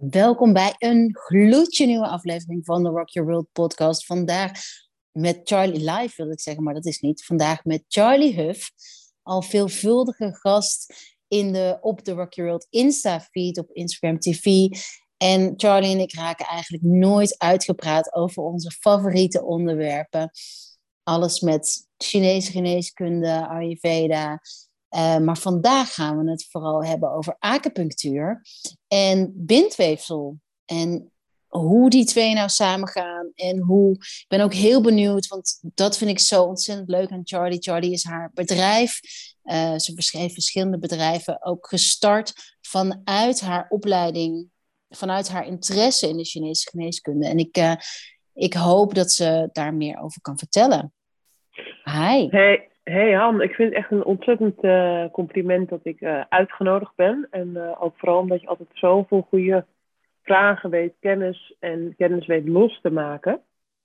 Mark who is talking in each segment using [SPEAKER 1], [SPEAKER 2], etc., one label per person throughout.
[SPEAKER 1] Welkom bij een gloedje nieuwe aflevering van de Rock Your World podcast. Vandaag met Charlie live, wil ik zeggen, maar dat is niet. Vandaag met Charlie Huff, al veelvuldige gast op de Rock Your World Insta-feed op Instagram TV. En Charlie en ik raken eigenlijk nooit uitgepraat over onze favoriete onderwerpen. Alles met Chinese geneeskunde, Ayurveda. Maar vandaag gaan we het vooral hebben over acupunctuur en bindweefsel. En hoe die twee nou samengaan. Ik ben ook heel benieuwd, want dat vind ik zo ontzettend leuk aan Charlie. Charlie is haar bedrijf. Ze heeft verschillende bedrijven ook gestart vanuit haar opleiding, vanuit haar interesse in de Chinese geneeskunde. En ik hoop dat ze daar meer over kan vertellen. Hi.
[SPEAKER 2] Hey Han, ik vind het echt een ontzettend compliment dat ik uitgenodigd ben. En ook vooral omdat je altijd zoveel goede vragen weet, kennis weet los te maken.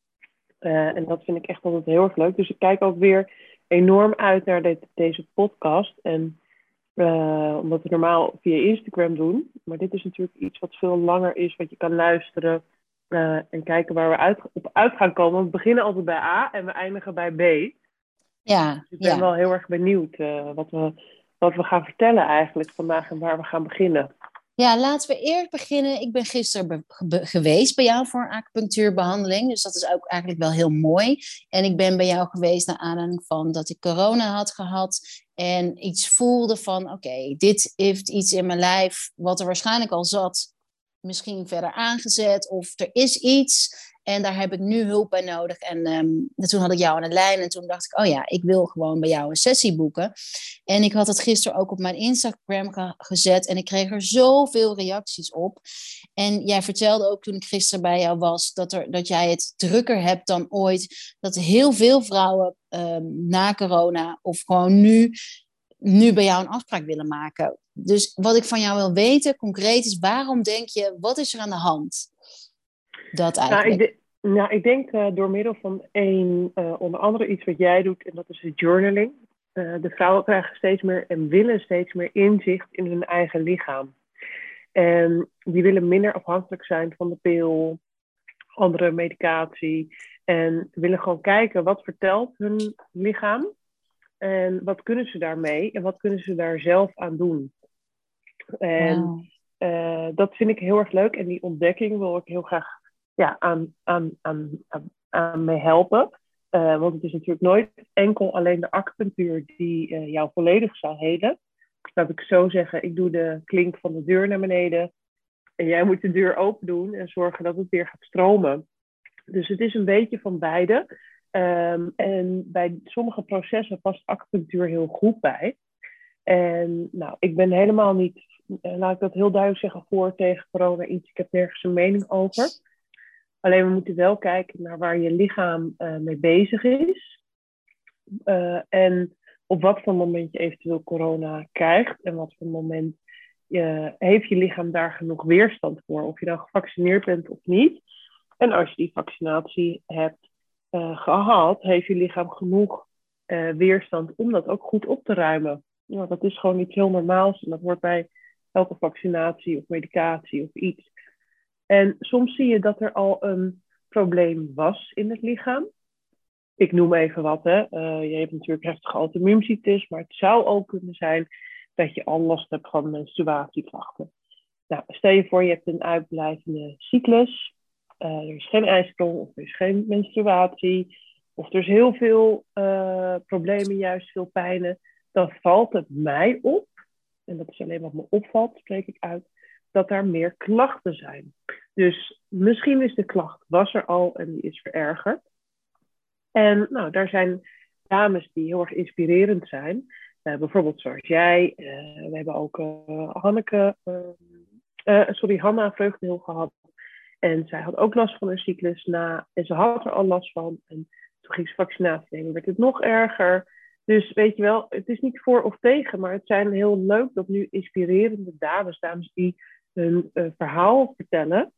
[SPEAKER 2] En dat vind ik echt altijd heel erg leuk. Dus ik kijk ook weer enorm uit naar deze podcast. En omdat we normaal via Instagram doen. Maar dit is natuurlijk iets wat veel langer is, wat je kan luisteren. En kijken waar we op uit gaan komen. We beginnen altijd bij A en we eindigen bij B.
[SPEAKER 1] Ja,
[SPEAKER 2] dus ik ben wel heel erg benieuwd wat we gaan vertellen eigenlijk vandaag en waar we gaan beginnen.
[SPEAKER 1] Ja, laten we eerst beginnen. Ik ben gisteren geweest bij jou voor een acupunctuurbehandeling. Dus dat is ook eigenlijk wel heel mooi. En ik ben bij jou geweest naar aanleiding van dat ik corona had gehad. En iets voelde van, oké, dit heeft iets in mijn lijf wat er waarschijnlijk al zat. Misschien verder aangezet of er is iets. En daar heb ik nu hulp bij nodig. En toen had ik jou aan de lijn. En toen dacht ik, oh ja, ik wil gewoon bij jou een sessie boeken. En ik had het gisteren ook op mijn Instagram gezet. En ik kreeg er zoveel reacties op. En jij vertelde ook toen ik gisteren bij jou was dat jij het drukker hebt dan ooit. Dat heel veel vrouwen na corona of gewoon nu bij jou een afspraak willen maken. Dus wat ik van jou wil weten, concreet, is waarom denk je, wat is er aan de hand? Dat eigenlijk.
[SPEAKER 2] Ik denk door middel van onder andere iets wat jij doet, en dat is de journaling. De vrouwen krijgen steeds meer en willen steeds meer inzicht in hun eigen lichaam. En die willen minder afhankelijk zijn van de pil, andere medicatie. En willen gewoon kijken, wat vertelt hun lichaam? En wat kunnen ze daarmee? En wat kunnen ze daar zelf aan doen? En dat vind ik heel erg leuk. En die ontdekking wil ik heel graag aan mee helpen. Want het is natuurlijk nooit enkel alleen de acupunctuur die jou volledig zal helen. Laat ik zo zeggen, ik doe de klink van de deur naar beneden. En jij moet de deur open doen en zorgen dat het weer gaat stromen. Dus het is een beetje van beide. En bij sommige processen past acupunctuur heel goed bij. En nou, ik ben helemaal niet, laat ik dat heel duidelijk zeggen, voor tegen corona iets. Ik heb nergens een mening over. Alleen we moeten wel kijken naar waar je lichaam mee bezig is. En op wat voor moment je eventueel corona krijgt. En wat voor moment heeft je lichaam daar genoeg weerstand voor. Of je nou gevaccineerd bent of niet. En als je die vaccinatie hebt gehad, heeft je lichaam genoeg weerstand om dat ook goed op te ruimen. Nou, dat is gewoon iets heel normaals. En dat wordt bij elke vaccinatie of medicatie of iets. En soms zie je dat er al een probleem was in het lichaam. Ik noem even wat. Je hebt natuurlijk heftige auto-immuunziektes, maar het zou ook kunnen zijn dat je al last hebt van menstruatieklachten. Nou, stel je voor je hebt een uitblijvende cyclus. Er is geen ijsprong of er is geen menstruatie. Of er is heel veel problemen, juist veel pijnen. Dan valt het mij op, en dat is alleen wat me opvalt, spreek ik uit, dat er meer klachten zijn. Dus misschien is de klacht, was er al en die is verergerd. En nou, daar zijn dames die heel erg inspirerend zijn. Bijvoorbeeld zoals jij. We hebben ook Hanna Vreugdehil gehad. En zij had ook last van een cyclus na. En ze had er al last van. En toen ging ze vaccinatie nemen, werd het nog erger. Dus weet je wel, het is niet voor of tegen. Maar het zijn heel leuk dat nu inspirerende dames die hun verhaal vertellen.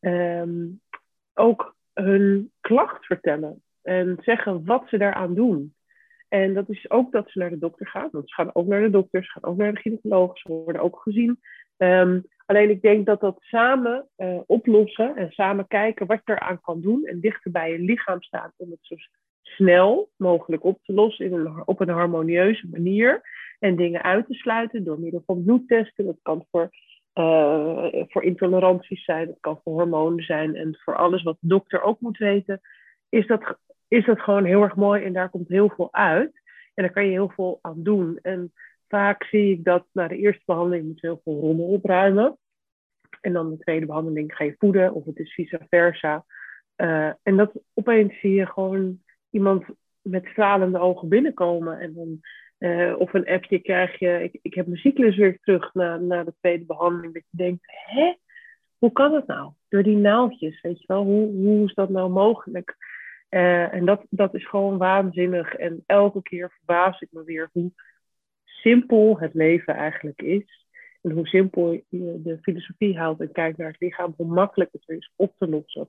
[SPEAKER 2] Ook hun klacht vertellen. En zeggen wat ze daaraan doen. En dat is ook dat ze naar de dokter gaan. Want ze gaan ook naar de dokter, ze gaan ook naar de gynaecoloog. Ze worden ook gezien. Alleen ik denk dat samen oplossen en samen kijken wat je eraan kan doen en dichter bij je lichaam staan om het zo snel mogelijk op te lossen op een harmonieuze manier en dingen uit te sluiten door middel van bloedtesten. Dat kan voor intoleranties zijn, dat kan voor hormonen zijn en voor alles wat de dokter ook moet weten, is dat gewoon heel erg mooi en daar komt heel veel uit. En daar kan je heel veel aan doen. En vaak zie ik dat na de eerste behandeling moet je heel veel rommel opruimen. En dan de tweede behandeling ga je voeden of het is vice versa. En dat opeens zie je gewoon iemand met stralende ogen binnenkomen. En dan, of een appje krijg je, ik heb mijn cyclus weer terug na de tweede behandeling. Dat je denkt, hè? Hoe kan het nou? Door die naaldjes, weet je wel? Hoe is dat nou mogelijk? En dat is gewoon waanzinnig. En elke keer verbaas ik me weer hoe simpel het leven eigenlijk is. En hoe simpel je de filosofie haalt en kijkt naar het lichaam, hoe makkelijk het is op te lossen.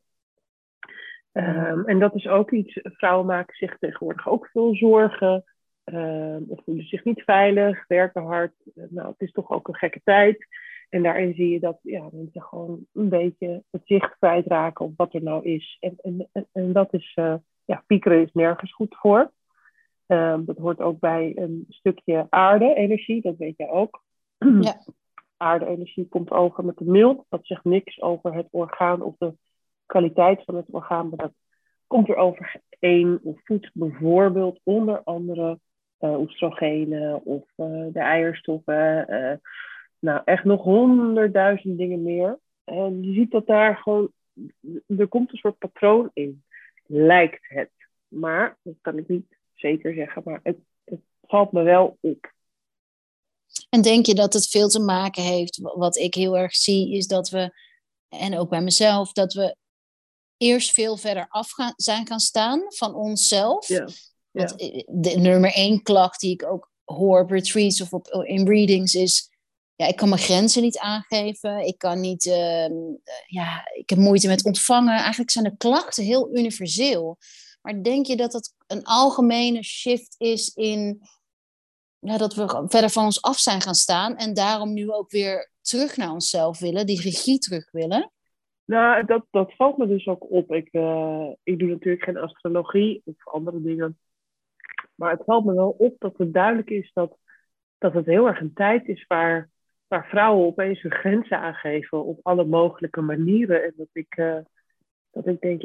[SPEAKER 2] En dat is ook iets, vrouwen maken zich tegenwoordig ook veel zorgen. Of voelen zich niet veilig, werken hard. Nou, het is toch ook een gekke tijd. En daarin zie je dat mensen gewoon een beetje het zicht kwijtraken op wat er nou is. En dat is, piekeren is nergens goed voor. Dat hoort ook bij een stukje aarde-energie, dat weet jij ook.
[SPEAKER 1] Ja.
[SPEAKER 2] Aarde-energie komt over met de milt. Dat zegt niks over het orgaan of de kwaliteit van het orgaan. Maar dat komt er overheen of voedt bijvoorbeeld onder andere oestrogenen of de eierstoffen. Echt nog 100.000 dingen meer. En je ziet dat daar gewoon, er komt een soort patroon in. Lijkt het. Maar, dat kan ik niet zeker zeggen, maar het valt me wel op.
[SPEAKER 1] En denk je dat het veel te maken heeft, wat ik heel erg zie, is dat we, en ook bij mezelf, dat we eerst veel verder zijn gaan staan van onszelf.
[SPEAKER 2] Ja.
[SPEAKER 1] Want de nummer 1 klacht die ik ook hoor op retreats of in readings is, ik kan mijn grenzen niet aangeven. Ik kan niet, ik heb moeite met ontvangen. Eigenlijk zijn de klachten heel universeel. Maar denk je dat het een algemene shift is in dat we verder van ons af zijn gaan staan en daarom nu ook weer terug naar onszelf willen, die regie terug willen?
[SPEAKER 2] Nou, dat valt me dus ook op. Ik doe natuurlijk geen astrologie of andere dingen. Maar het valt me wel op dat het duidelijk is dat het heel erg een tijd is waar vrouwen opeens hun grenzen aangeven op alle mogelijke manieren. En dat ik denk,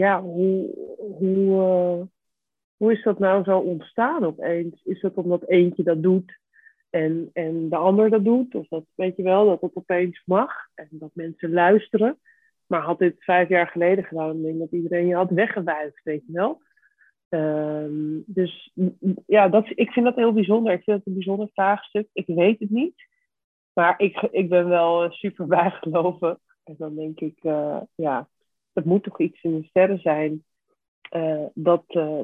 [SPEAKER 2] hoe is dat nou zo ontstaan opeens? Is dat omdat eentje dat doet en de ander dat doet? Of dat, weet je wel, dat het opeens mag en dat mensen luisteren. Maar had dit 5 jaar geleden gedaan, dan denk ik dat iedereen je had weggewuifd, weet je wel. Dus ik vind dat heel bijzonder. Ik vind dat een bijzonder vraagstuk. Ik weet het niet. Maar ik ben wel super bijgeloven. En dan denk ik, het moet toch iets in de sterren zijn. Dat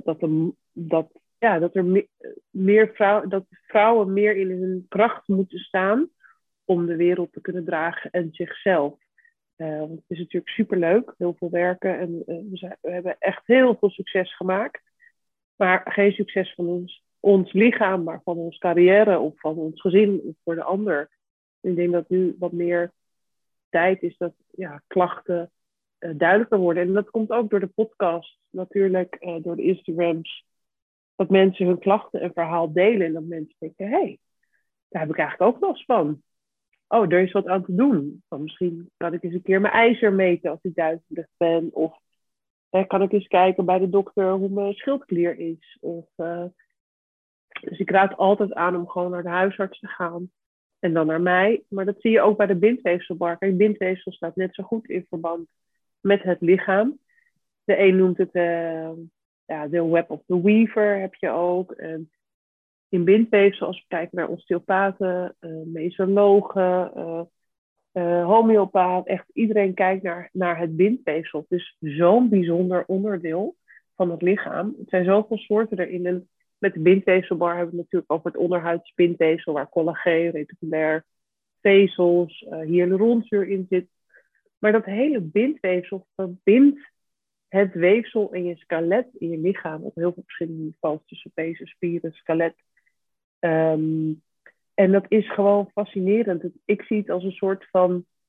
[SPEAKER 2] vrouwen meer in hun kracht moeten staan om de wereld te kunnen dragen en zichzelf. Want het is natuurlijk superleuk, heel veel werken en we hebben echt heel veel succes gemaakt. Maar geen succes van ons lichaam, maar van onze carrière of van ons gezin of voor de ander. En ik denk dat nu wat meer tijd is dat klachten duidelijker worden. En dat komt ook door de podcast, natuurlijk, door de Instagrams. Dat mensen hun klachten en verhaal delen. En dat mensen denken, hé, daar heb ik eigenlijk ook last van. Oh, er is wat aan te doen. Dan misschien kan ik eens een keer mijn ijzer meten als ik duizelig ben. Of kan ik eens kijken bij de dokter hoe mijn schildklier is. Dus ik raad altijd aan om gewoon naar de huisarts te gaan. En dan naar mij. Maar dat zie je ook bij de bindweefselbar. Kijk, bindweefsel staat net zo goed in verband met het lichaam. De een noemt het de web of the weaver heb je ook. En in bindweefsel, als we kijken naar osteopaten, mesologen, homeopaat, echt iedereen kijkt naar het bindweefsel. Het is zo'n bijzonder onderdeel van het lichaam. Er zijn zoveel soorten erin. En met de bindweefselbar hebben we het natuurlijk over het onderhuidsbindweefsel, waar collageen, reticulair, vezels, hyaluronzuur in zit. Maar dat hele bindweefsel verbindt het weefsel in je skelet, in je lichaam, op heel veel verschillende niveaus, tussen pezen, spieren, skelet. En dat is gewoon fascinerend. Ik zie het als een soort van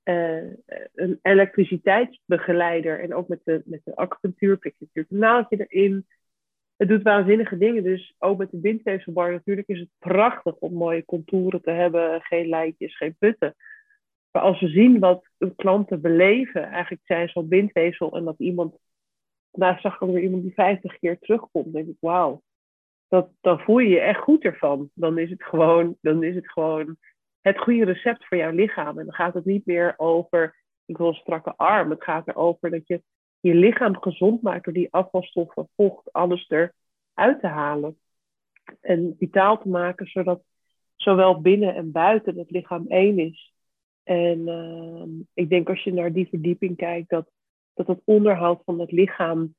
[SPEAKER 2] een elektriciteitsbegeleider. En ook met de acupunctuur prik je natuurlijk een naaldje erin. Het doet waanzinnige dingen. Dus ook met de bindweefselbar natuurlijk is het prachtig om mooie contouren te hebben. Geen lijntjes, geen putten. Maar als we zien wat de klanten beleven, eigenlijk zijn ze al bindweefsel en dat iemand, nou zag ik ook weer iemand die 50 keer terugkomt, denk ik, wauw, dan voel je je echt goed ervan. Dan is het gewoon het goede recept voor jouw lichaam. En dan gaat het niet meer over, ik wil een strakke arm. Het gaat erover dat je je lichaam gezond maakt door die afvalstoffen, vocht, alles eruit te halen. En vitaal te maken, zodat zowel binnen en buiten het lichaam één is. En ik denk als je naar die verdieping kijkt, dat het onderhoud van het lichaam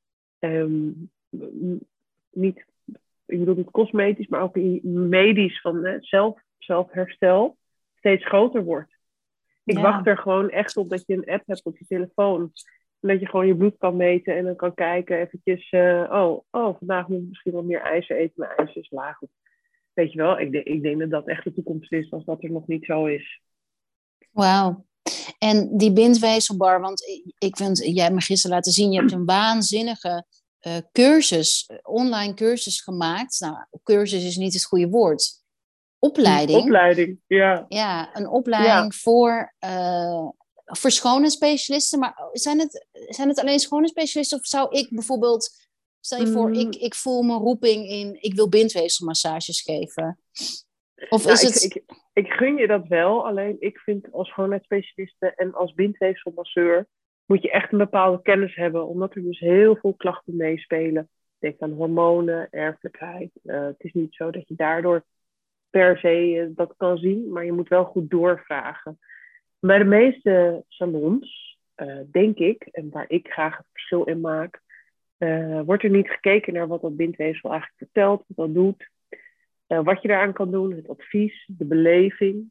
[SPEAKER 2] niet, ik bedoel niet cosmetisch, maar ook medisch van zelfherstel steeds groter wordt. Ik wacht er gewoon echt op dat je een app hebt op je telefoon. En dat je gewoon je bloed kan meten en dan kan kijken eventjes, vandaag moet ik misschien wel meer ijzer eten, maar ijzer is laag. Weet je wel, ik denk dat dat echt de toekomst is als dat er nog niet zo is.
[SPEAKER 1] Wauw. En die bindweefselbar, want ik vind, jij hebt me gisteren laten zien, je hebt een waanzinnige online cursus gemaakt. Nou, cursus is niet het goede woord. Opleiding.
[SPEAKER 2] Opleiding, ja.
[SPEAKER 1] Ja, een opleiding voor schoonheidsspecialisten. Maar zijn het alleen schoonheidsspecialisten? Of zou ik bijvoorbeeld, stel je voor, ik voel mijn roeping in, ik wil bindweefselmassages geven. Of is het...
[SPEAKER 2] Ik gun je dat wel, alleen ik vind als schoonheidsspecialiste en als bindweefselmasseur moet je echt een bepaalde kennis hebben, omdat er dus heel veel klachten meespelen. Denk aan hormonen, erfelijkheid. Het is niet zo dat je daardoor per se dat kan zien, maar je moet wel goed doorvragen. Bij de meeste salons, denk ik, en waar ik graag het verschil in maak, wordt er niet gekeken naar wat dat bindweefsel eigenlijk vertelt, wat dat doet. Wat je daaraan kan doen, het advies, de beleving.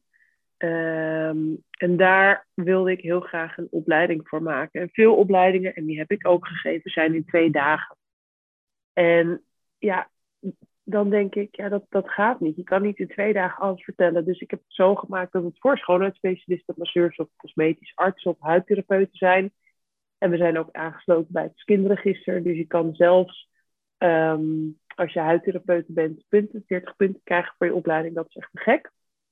[SPEAKER 2] En daar wilde ik heel graag een opleiding voor maken. En veel opleidingen, en die heb ik ook gegeven, zijn in 2 dagen. En ja, dan denk ik, ja, dat gaat niet. Je kan niet in 2 dagen alles vertellen. Dus ik heb het zo gemaakt dat het voor schoonheidsspecialisten, masseurs of cosmetisch artsen of huidtherapeuten zijn. En we zijn ook aangesloten bij het SKIN-register. Dus je kan zelfs... als je huidtherapeut bent, 40 punten krijgen voor je opleiding. Dat is echt te gek.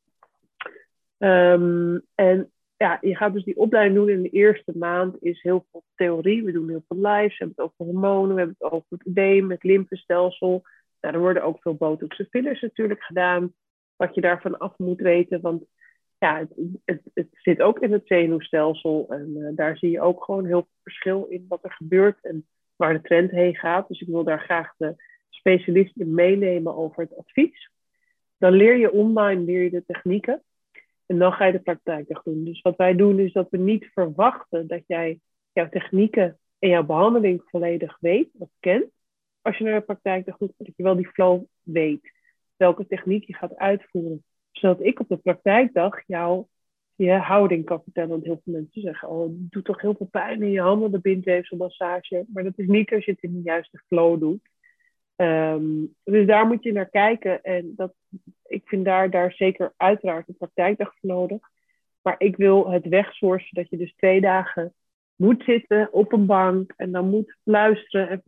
[SPEAKER 2] En ja, je gaat dus die opleiding doen. In de eerste maand is heel veel theorie. We doen heel veel lives. We hebben het over hormonen. We hebben het over het edeem, het lymfestelsel. Nou, er worden ook veel botox en fillers natuurlijk gedaan. Wat je daarvan af moet weten. Want ja, het zit ook in het zenuwstelsel. En daar zie je ook gewoon heel veel verschil in wat er gebeurt. En waar de trend heen gaat. Dus ik wil daar graag de specialisten meenemen over het advies. Dan leer je online de technieken. En dan ga je de praktijkdag doen. Dus wat wij doen is dat we niet verwachten dat jij jouw technieken en jouw behandeling volledig weet of kent. Als je naar de praktijkdag doet, dat je wel die flow weet. Welke techniek je gaat uitvoeren. Zodat ik op de praktijkdag jou je houding kan vertellen. Want heel veel mensen zeggen, oh, het doet toch heel veel pijn in je handen, de bindweefselmassage. Maar dat is niet als je het in de juiste flow doet. Dus daar moet je naar kijken. En ik vind daar zeker uiteraard een praktijkdag voor nodig. Maar ik wil het wegsourcen dat je dus 2 dagen moet zitten op een bank. En dan moet luisteren.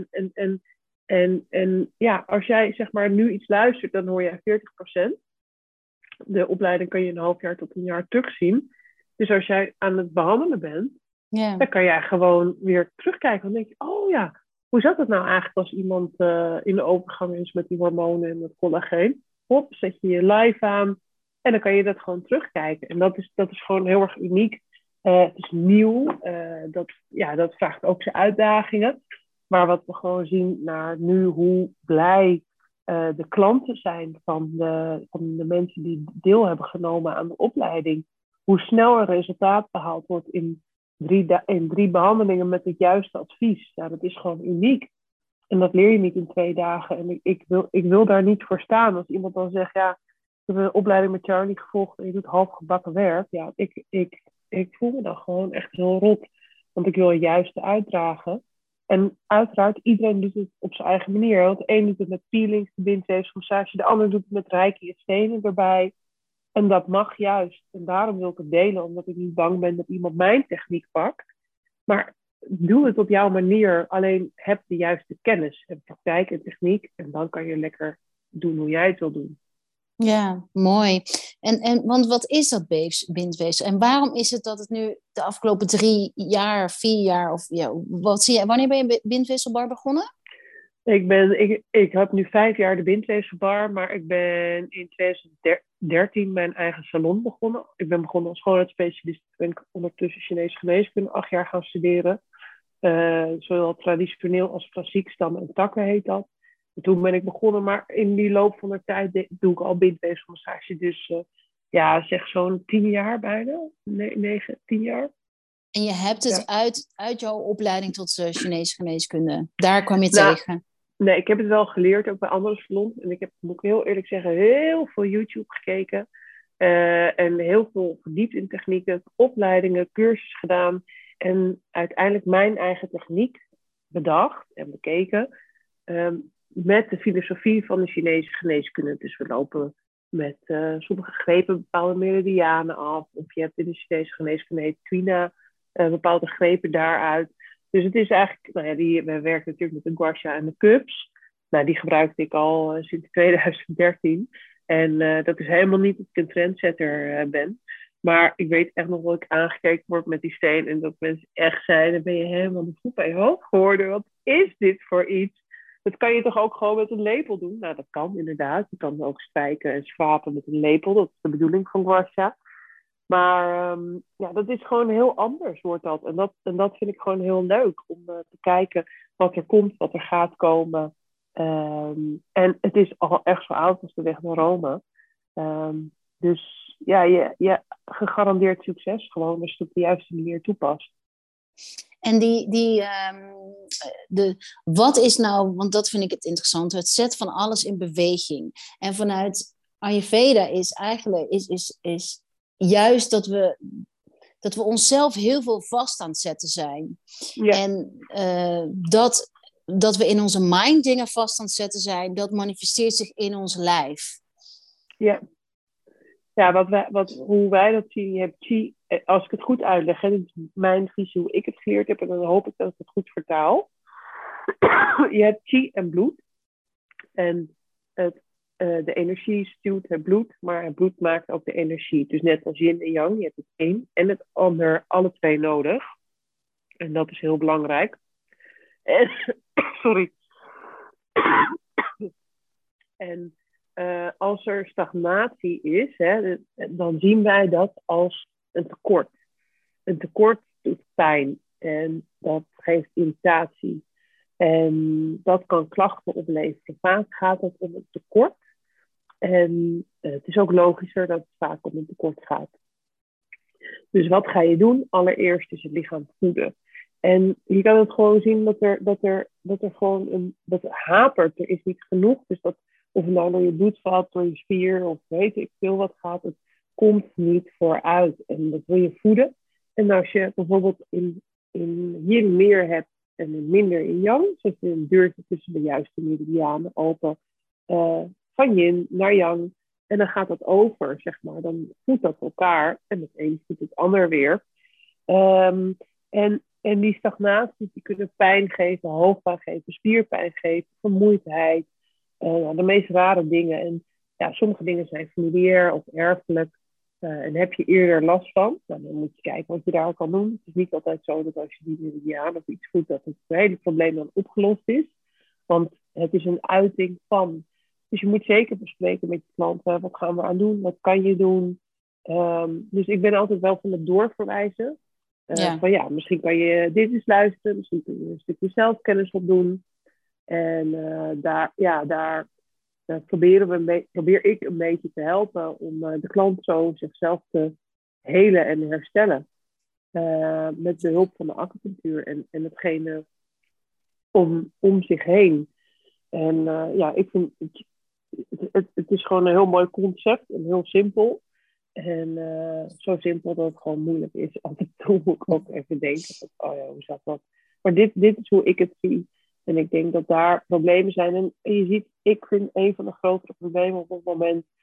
[SPEAKER 2] En ja, als jij zeg maar nu iets luistert, dan hoor je 40%. De opleiding kan je een half jaar tot een jaar terugzien. Dus als jij aan het behandelen bent, dan kan jij gewoon weer terugkijken. Dan denk je, oh ja, hoe zat het nou eigenlijk als iemand in de overgang is met die hormonen en het collageen? Hop, zet je je live aan en dan kan je dat gewoon terugkijken. En dat is gewoon heel erg uniek. Het is nieuw. Dat vraagt ook zijn uitdagingen. Maar wat we gewoon zien naar nu, hoe blij de klanten zijn van de mensen die deel hebben genomen aan de opleiding. Hoe snel er resultaat behaald wordt in 3 behandelingen met het juiste advies. Ja, dat is gewoon uniek. En dat leer je niet in 2 dagen. En ik wil daar niet voor staan. Als iemand dan zegt, ja, ik heb een opleiding met Charlie gevolgd en je doet halfgebakken werk. Ja, ik voel me dan gewoon echt heel rot. Want ik wil het juiste uitdragen. En uiteraard, iedereen doet het op zijn eigen manier. Want de een doet het met peelings, de bindweefselmassage. De ander doet het met reiki en stenen erbij. En dat mag juist. En daarom wil ik het delen, omdat ik niet bang ben dat iemand mijn techniek pakt. Maar doe het op jouw manier. Alleen heb de juiste kennis en praktijk en techniek. En dan kan je lekker doen hoe jij het wil doen.
[SPEAKER 1] Ja, mooi. Want wat is dat bindweefsel? En waarom is het dat het nu de afgelopen 3 jaar, 4 jaar, of ja, wat zie je? Wanneer ben je bindweefselbar begonnen?
[SPEAKER 2] Ik heb nu 5 jaar de bindweefselbar, maar ik ben in 2013 mijn eigen salon begonnen. Ik ben begonnen als schoonheidsspecialist. Ben ik ondertussen Chinese geneeskunde 8 jaar gaan studeren. Zowel traditioneel als klassiek, stammen en takken heet dat. En toen ben ik begonnen, maar in die loop van de tijd doe ik al bindweefselmassage. Dus zeg zo'n 10 jaar bijna. 9, 10 jaar.
[SPEAKER 1] En je hebt het uit jouw opleiding tot Chinese geneeskunde. Daar kwam je
[SPEAKER 2] Nou,
[SPEAKER 1] tegen.
[SPEAKER 2] Nee, ik heb het wel geleerd, ook bij andere salons. En ik heb, moet ik heel eerlijk zeggen, heel veel YouTube gekeken. En heel veel verdiept in technieken, opleidingen, cursussen gedaan. En uiteindelijk mijn eigen techniek bedacht en bekeken. Met de filosofie van de Chinese geneeskunde. Dus we lopen met sommige grepen bepaalde meridianen af. Of je hebt in de Chinese geneeskunde Twina bepaalde grepen daaruit. Dus het is eigenlijk, we werken natuurlijk met de gua sha en de cups. Nou, die gebruikte ik al sinds 2013. En dat is helemaal niet dat ik een trendsetter ben. Maar ik weet echt nog dat ik aangekeken word met die steen. En dat mensen echt zeiden, ben je helemaal de voet bij je hoofd geworden? Wat is dit voor iets? Dat kan je toch ook gewoon met een lepel doen? Nou, dat kan inderdaad. Je kan ook strijken en schrapen met een lepel. Dat is de bedoeling van gua sha. Maar dat is gewoon heel anders, wordt dat. En dat vind ik gewoon heel leuk. Om te kijken wat er komt, wat er gaat komen. En het is al echt zo oud als de weg naar Rome. Dus ja, je gegarandeerd succes. Gewoon als je het op de juiste manier toepast.
[SPEAKER 1] En wat is nou, want dat vind ik het interessant, het zetten van alles in beweging. En vanuit Ayurveda is eigenlijk is juist dat we onszelf heel veel vast aan het zetten zijn.
[SPEAKER 2] Ja.
[SPEAKER 1] En dat we in onze mind dingen vast aan het zetten zijn, dat manifesteert zich in ons lijf.
[SPEAKER 2] Ja. Ja, hoe wij dat zien, je hebt chi, als ik het goed uitleg, hè, dit is mijn visie hoe ik het geleerd heb, en dan hoop ik dat ik het goed vertaal. Je hebt chi en bloed. En de energie stuwt het bloed, maar het bloed maakt ook de energie. Dus net als yin en yang, je hebt het een en het ander, alle twee nodig. En dat is heel belangrijk. En, sorry. En als er stagnatie is, hè, dan zien wij dat als een tekort. Een tekort doet pijn en dat geeft irritatie. En dat kan klachten opleveren. Vaak gaat het om een tekort. En het is ook logischer dat het vaak om een tekort gaat. Dus wat ga je doen? Allereerst is het lichaam voeden. En je kan het gewoon zien dat er gewoon dat het hapert. Er is niet genoeg. Dus dat of het nou door je bloedvat, door je spier of weet ik veel wat gaat, het komt niet vooruit. En dat wil je voeden. En als je bijvoorbeeld in yin meer hebt en in minder in yang, zet je een deurtje tussen de juiste meridianen open van yin naar yang. En dan gaat dat over, zeg maar. Dan voedt dat elkaar en het een voedt het ander weer. En die stagnaties die kunnen pijn geven, hoofdpijn geven, spierpijn geven, vermoeidheid. De meest rare dingen. En ja, sommige dingen zijn familiair of erfelijk. En heb je eerder last van, nou, dan moet je kijken wat je daar kan doen. Het is niet altijd zo dat als je die meridiaan of iets voedt, dat het hele probleem dan opgelost is. Want het is een uiting van. Dus je moet zeker bespreken met je klant, wat gaan we aan doen, wat kan je doen. Dus ik ben altijd wel van het doorverwijzen. Van ja, misschien kan je dit eens luisteren, misschien kun je een stukje zelfkennis opdoen. En daar probeer ik een beetje te helpen om de klant zo zichzelf te helen en herstellen. Met behulp van de acupunctuur en hetgene om zich heen. En ik vind het is gewoon een heel mooi concept en heel simpel. En zo simpel dat het gewoon moeilijk is. Af en toe moet ik ook even denken, hoe zat dat? Maar dit is hoe ik het zie. En ik denk dat daar problemen zijn. En je ziet, ik vind een van de grotere problemen op het moment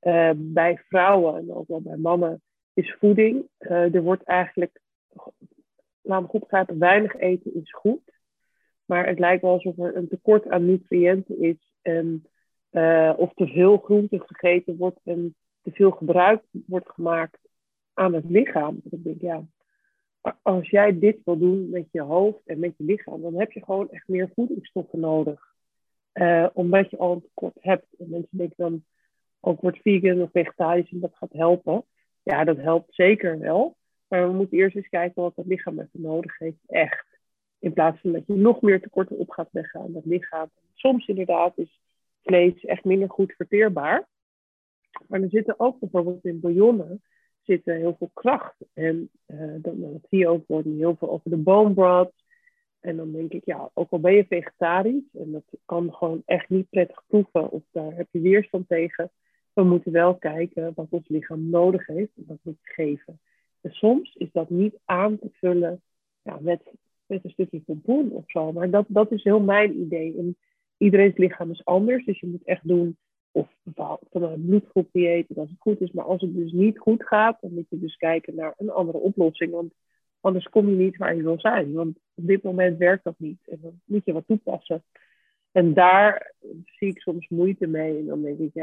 [SPEAKER 2] bij vrouwen en ook wel bij mannen is voeding. Er wordt eigenlijk, laat me goed begrijpen, weinig eten is goed. Maar het lijkt wel alsof er een tekort aan nutriënten is. En of te veel groente gegeten wordt en te veel gebruik wordt gemaakt aan het lichaam. Ik denk, ja, als jij dit wil doen met je hoofd en met je lichaam, dan heb je gewoon echt meer voedingsstoffen nodig. Omdat je al een tekort hebt. En mensen denken dan, ook wordt vegan of vegetarisch en dat gaat helpen. Ja, dat helpt zeker wel. Maar we moeten eerst eens kijken wat het lichaam even nodig heeft, echt. In plaats van dat je nog meer tekorten op gaat leggen aan het lichaam. Soms inderdaad is vlees echt minder goed verteerbaar. Maar er zitten ook bijvoorbeeld in bouillon zitten heel veel kracht. En dan zie je ook worden heel veel over de bone broth. En dan denk ik, ja, ook al ben je vegetarisch, en dat kan gewoon echt niet prettig proeven, of daar heb je weerstand tegen, we moeten wel kijken wat ons lichaam nodig heeft en dat moet je geven. En soms is dat niet aan te vullen met een stukje pompoen of zo. Maar dat is heel mijn idee. En iedereen's lichaam is anders, dus je moet echt doen of van een bloedgroep eten als het goed is. Maar als het dus niet goed gaat, dan moet je dus kijken naar een andere oplossing. Want anders kom je niet waar je wil zijn. Want op dit moment werkt dat niet. En dan moet je wat toepassen. En daar zie ik soms moeite mee. En dan denk ik,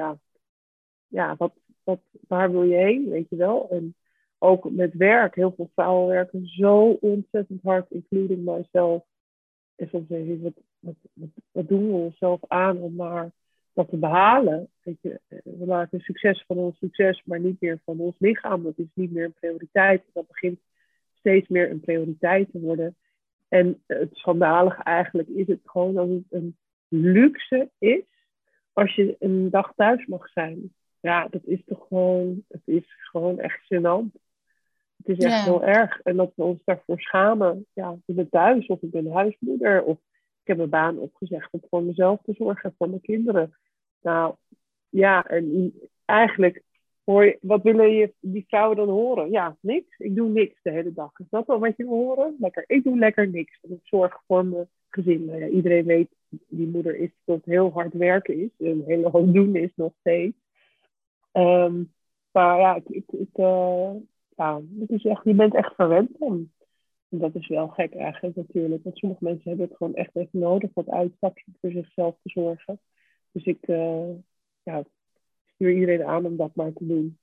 [SPEAKER 2] waar wil je heen? Weet je wel? En ook met werk. Heel veel vrouwen werken zo ontzettend hard, including myself. En soms denk ik, wat doen we onszelf aan om maar dat te behalen? Weet je, we maken succes van ons succes, maar niet meer van ons lichaam. Dat is niet meer een prioriteit. Dat begint steeds meer een prioriteit te worden. En het schandalige eigenlijk is het gewoon dat het een luxe is als je een dag thuis mag zijn. Ja, dat is toch gewoon, het is gewoon echt gênant. Het is echt heel erg. En dat we ons daarvoor schamen. Ja, ik ben thuis of ik ben huismoeder. Of ik heb mijn baan opgezegd om voor mezelf te zorgen en voor mijn kinderen. Nou, ja, en eigenlijk wat willen die vrouwen dan horen? Ja, niks. Ik doe niks de hele dag. Is dat wel wat je wil horen? Lekker. Ik doe lekker niks. En ik zorg voor mijn gezin. Nou ja, iedereen weet, die moeder is dat heel hard werken is. En een hele hoop doen is nog steeds. Maar ja, het is echt, je bent echt verwend van. En dat is wel gek eigenlijk natuurlijk. Want sommige mensen hebben het gewoon echt even nodig. Wat uitstapje voor zichzelf te zorgen. Dus ik stuur iedereen aan om dat maar te doen.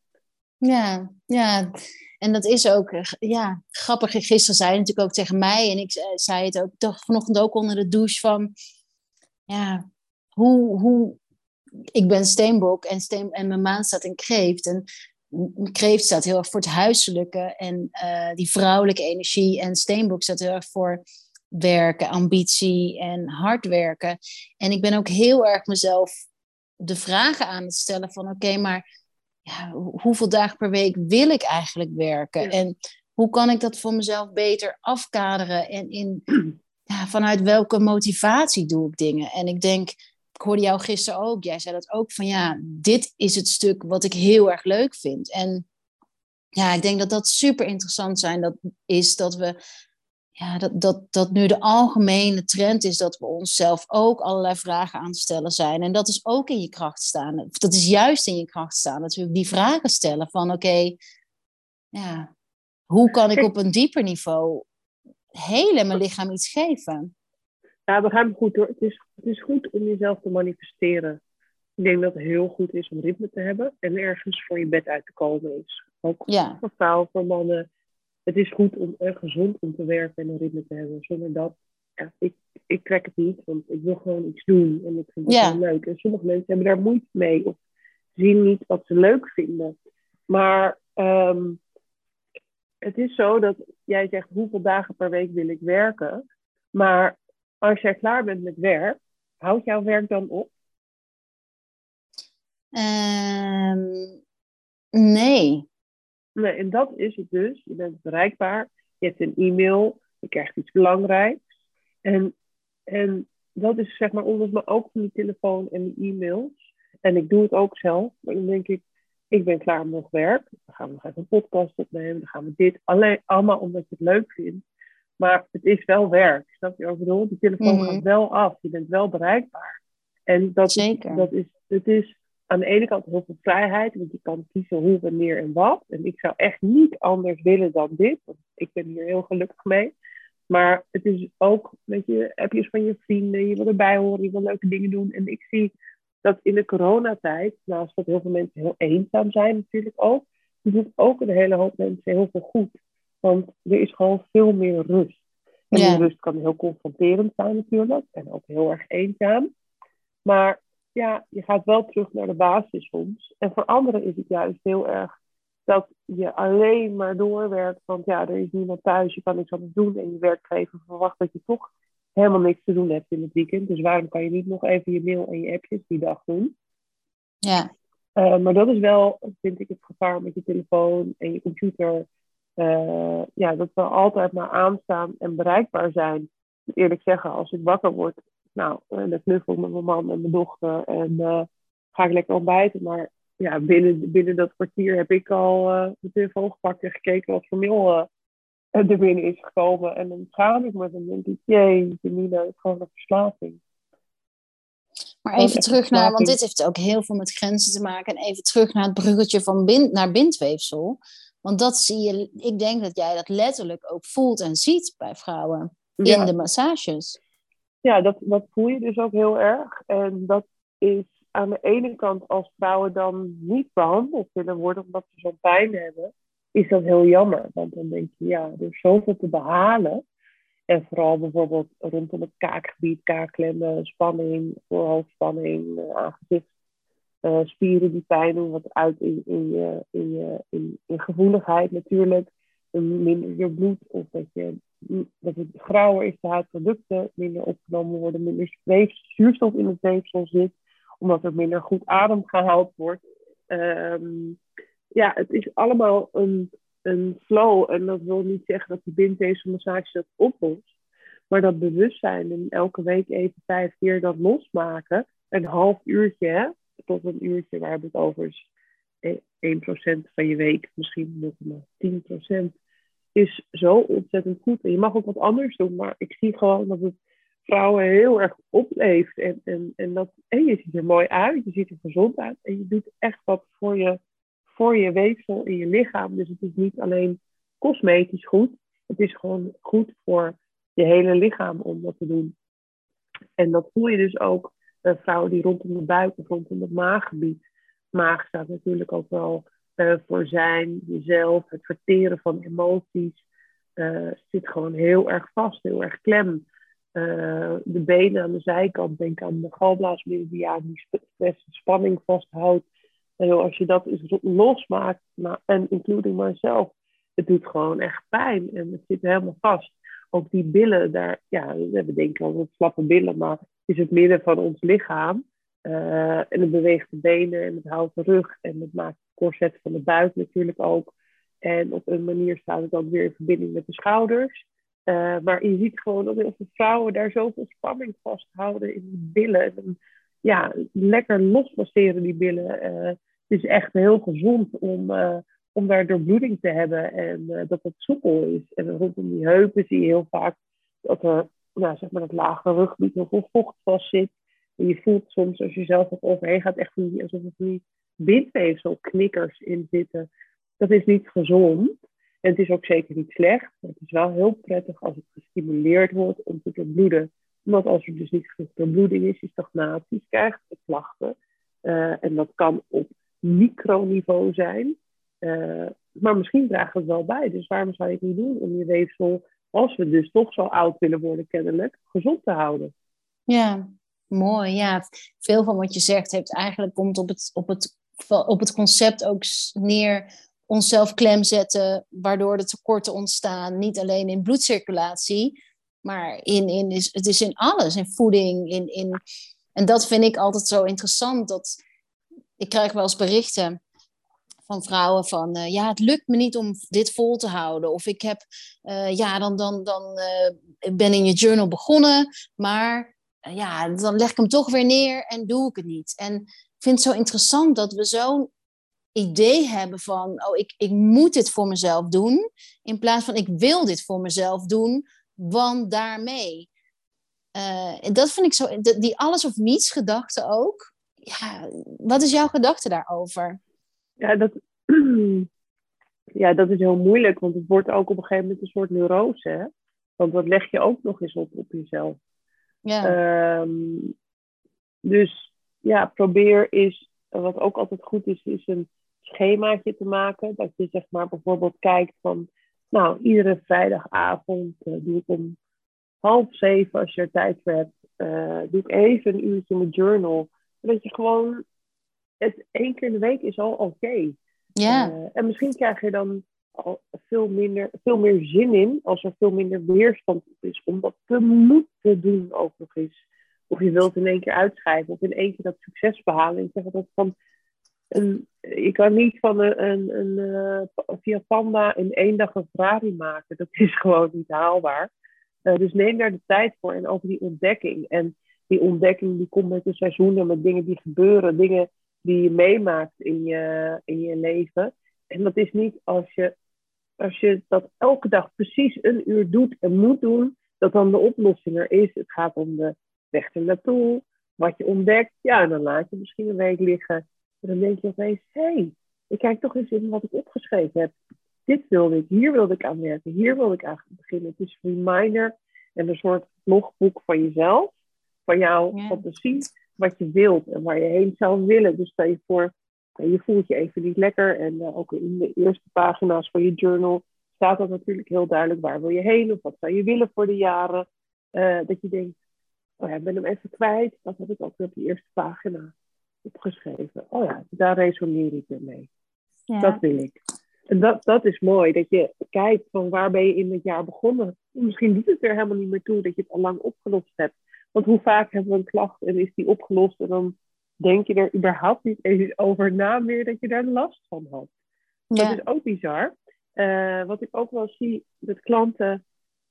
[SPEAKER 1] Ja, en dat is ook grappig. Gisteren zei je natuurlijk ook tegen mij, en ik zei het ook toch vanochtend ook onder de douche van, ja, hoe ik ben steenbok en mijn maan staat in kreeft. En kreeft staat heel erg voor het huiselijke en die vrouwelijke energie. En steenbok staat heel erg voor werken, ambitie en hard werken. En ik ben ook heel erg mezelf de vragen aan het stellen van oké, maar hoeveel dagen per week wil ik eigenlijk werken? Ja. En hoe kan ik dat voor mezelf beter afkaderen? En vanuit welke motivatie doe ik dingen? En ik denk, ik hoorde jou gisteren ook, jij zei dat ook, van dit is het stuk wat ik heel erg leuk vind. En ik denk dat dat super interessant is dat we, dat nu de algemene trend is dat we onszelf ook allerlei vragen aan het stellen zijn. En dat is ook in je kracht staan. Dat is juist in je kracht staan, dat we die vragen stellen van oké, hoe kan ik op een dieper niveau heel mijn lichaam iets geven?
[SPEAKER 2] Ja, begrijp me goed hoor. Het is goed om jezelf te manifesteren. Ik denk dat het heel goed is om ritme te hebben en ergens voor je bed uit te komen is. Ook voor vrouwen, voor mannen. Het is goed om gezond om te werken en een ritme te hebben. Zonder dat, ik trek het niet, want ik wil gewoon iets doen en ik vind het heel leuk. En sommige mensen hebben daar moeite mee of zien niet wat ze leuk vinden. Maar het is zo dat jij zegt hoeveel dagen per week wil ik werken. Maar als jij klaar bent met werk, houdt jouw werk dan op?
[SPEAKER 1] Nee.
[SPEAKER 2] Nee, en dat is het dus. Je bent bereikbaar. Je hebt een e-mail. Je krijgt iets belangrijks. En dat is zeg maar onder me ook van die telefoon en die e-mails. En ik doe het ook zelf. Maar dan denk ik ben klaar met nog werk. Dan gaan we nog even een podcast opnemen. Dan gaan we dit. Allemaal omdat je het leuk vindt. Maar het is wel werk. Snap je wat ik bedoel? Die telefoon gaat wel af. Je bent wel bereikbaar. En dat
[SPEAKER 1] Zeker.
[SPEAKER 2] Het is aan de ene kant heel veel vrijheid, want je kan kiezen hoe, wanneer en wat. En ik zou echt niet anders willen dan dit, want ik ben hier heel gelukkig mee. Maar het is ook, weet je, appjes van je vrienden, je wil erbij horen, je wil leuke dingen doen. En ik zie dat in de coronatijd, naast dat heel veel mensen heel eenzaam zijn natuurlijk ook, doet ook een hele hoop mensen heel veel goed. Want er is gewoon veel meer rust. En die rust kan heel confronterend zijn natuurlijk, en ook heel erg eenzaam. Maar ja, je gaat wel terug naar de basis soms. En voor anderen is het juist heel erg dat je alleen maar doorwerkt. Want ja, er is niemand thuis, je kan niks anders doen. En je werkgever verwacht dat je toch helemaal niks te doen hebt in het weekend. Dus waarom kan je niet nog even je mail en je appjes die dag doen?
[SPEAKER 1] Ja.
[SPEAKER 2] Maar dat is wel, vind ik, het gevaar met je telefoon en je computer. Ja, dat we altijd maar aanstaan en bereikbaar zijn. Ik moet eerlijk zeggen, als ik wakker word, nou, dan knuffel ik met mijn man en mijn dochter en ga ik lekker ontbijten. Maar ja, binnen dat kwartier heb ik al de telefoon gepakt en gekeken wat voor mail er binnen is gekomen. En dan schaam ik me en dan denk ik, jee, Nina, het is gewoon een verslaving.
[SPEAKER 1] Maar even terug naar, want dit heeft ook heel veel met grenzen te maken. En even terug naar het bruggetje van naar bindweefsel. Want dat zie je, ik denk dat jij dat letterlijk ook voelt en ziet bij vrouwen in de massages.
[SPEAKER 2] Ja, dat voel je dus ook heel erg. En dat is aan de ene kant, als vrouwen dan niet behandeld willen worden omdat ze zo'n pijn hebben, is dat heel jammer. Want dan denk je, ja, er is zoveel te behalen. En vooral bijvoorbeeld rondom het kaakgebied, kaakklemmen, spanning, voorhoofdspanning, aangezicht, spieren die pijn doen, wat uit in gevoeligheid natuurlijk. Minder je bloed of dat het grauwer is, de huidproducten minder opgenomen worden, minder zuurstof in het weefsel zit, omdat er minder goed adem gehaald wordt. Ja, het is allemaal een flow. En dat wil niet zeggen dat die bindweefselmassage dat oplost. Maar dat bewustzijn en elke week even 5 keer dat losmaken. Een half uurtje, hè, tot een uurtje, waar we het over is 1% van je week, misschien 0,10%, is zo ontzettend goed. En je mag ook wat anders doen, maar ik zie gewoon dat het vrouwen heel erg opleeft. En je ziet er mooi uit, je ziet er gezond uit en je doet echt wat voor je weefsel in je lichaam. Dus het is niet alleen cosmetisch goed, het is gewoon goed voor je hele lichaam om dat te doen. En dat voel je dus ook bij vrouwen die rondom de buik of rondom het maaggebied. Maag staat natuurlijk ook wel voor zijn, jezelf, het verteren van emoties. Zit gewoon heel erg vast, heel erg klem. De benen aan de zijkant, denk aan de galblaasmiddel die aan die stress en spanning vasthoudt. Als je dat eens losmaakt, en including myself, het doet gewoon echt pijn en het zit helemaal vast. Ook die billen, we denken al wat slappe billen, maar het is het midden van ons lichaam. En het beweegt de benen en het houdt de rug en het maakt het corset van de buik natuurlijk ook. En op een manier staat het ook weer in verbinding met de schouders. Maar je ziet gewoon dat heel veel vrouwen daar zoveel spanning vasthouden in die billen. En, lekker losmasseren die billen. Het is echt heel gezond om daar doorbloeding te hebben en dat het soepel is. En rondom die heupen zie je heel vaak dat er, dat lage ruggebied heel veel vocht vast zit. En je voelt soms, als je zelf wat overheen gaat, echt alsof er die bindweefselknikkers in zitten. Dat is niet gezond. En het is ook zeker niet slecht. Maar het is wel heel prettig als het gestimuleerd wordt om te doorbloeden. Omdat als er dus niet genoeg doorbloeding is, je stagnaties krijgt, klachten. En dat kan op microniveau zijn. Maar misschien draagt het wel bij. Dus waarom zou je het niet doen om je weefsel, als we dus toch zo oud willen worden kennelijk, gezond te houden?
[SPEAKER 1] Ja, mooi. Ja, veel van wat je zegt komt op het concept ook neer, onszelf klem zetten, waardoor er tekorten ontstaan. Niet alleen in bloedcirculatie, maar het is in alles. In voeding, en dat vind ik altijd zo interessant. Dat ik krijg wel eens berichten van vrouwen van, het lukt me niet om dit vol te houden. Of ik heb, ben in je journal begonnen, maar dan leg ik hem toch weer neer en doe ik het niet. En ik vind het zo interessant dat we zo'n idee hebben van, ik moet dit voor mezelf doen, in plaats van ik wil dit voor mezelf doen, want daarmee. En dat vind ik zo, die alles of niets gedachte ook, wat is jouw gedachte daarover?
[SPEAKER 2] Ja, ja, dat is heel moeilijk, want het wordt ook op een gegeven moment een soort neurose, hè? Want dat leg je ook nog eens op jezelf.
[SPEAKER 1] Ja,
[SPEAKER 2] Dus ja, probeer is, wat ook altijd goed is een schemaatje te maken. Dat je zeg maar bijvoorbeeld kijkt van, nou, iedere vrijdagavond doe ik om 6:30 als je er tijd voor hebt. Doe ik even een uurtje in mijn journal. Dat je gewoon, het 1 keer in de week is al oké.
[SPEAKER 1] ja,
[SPEAKER 2] En misschien krijg je dan al veel meer zin in als er veel minder weerstand op is om dat te moeten doen ook nog eens. Of je wilt in 1 keer uitschrijven of in 1 keer dat succes behalen. Ik zeg altijd van, je kan niet van via Panda in 1 dag een Ferrari maken. Dat is gewoon niet haalbaar. Dus neem daar de tijd voor en over die ontdekking. En die ontdekking die komt met de seizoenen, met dingen die gebeuren, dingen die je meemaakt in je leven. En dat is niet als je dat elke dag precies 1 uur doet en moet doen, dat dan de oplossing er is. Het gaat om de weg er naartoe, wat je ontdekt. Ja, en dan laat je misschien een week liggen. En dan denk je opeens, hé, ik kijk toch eens in wat ik opgeschreven heb. Dit wilde ik, hier wilde ik aan werken, hier wilde ik aan beginnen. Het is een reminder en een soort logboek van jezelf, van jouw fantasie, wat je wilt en waar je heen zou willen. Dus stel je voor, je voelt je even niet lekker en ook in de eerste pagina's van je journal staat dat natuurlijk heel duidelijk, waar wil je heen of wat zou je willen voor de jaren. Dat je denkt, oh ja, ik ben hem even kwijt, dat heb ik ook weer op die eerste pagina opgeschreven. Oh ja, daar resoneer ik weer mee.
[SPEAKER 1] ja.
[SPEAKER 2] Dat wil ik. En dat is mooi, dat je kijkt van waar ben je in het jaar begonnen. Misschien doet het er helemaal niet meer toe dat je het al lang opgelost hebt. Want hoe vaak hebben we een klacht en is die opgelost en dan denk je er überhaupt niet eens over na meer dat je daar last van had.
[SPEAKER 1] Ja.
[SPEAKER 2] Dat is ook bizar. Wat ik ook wel zie met klanten,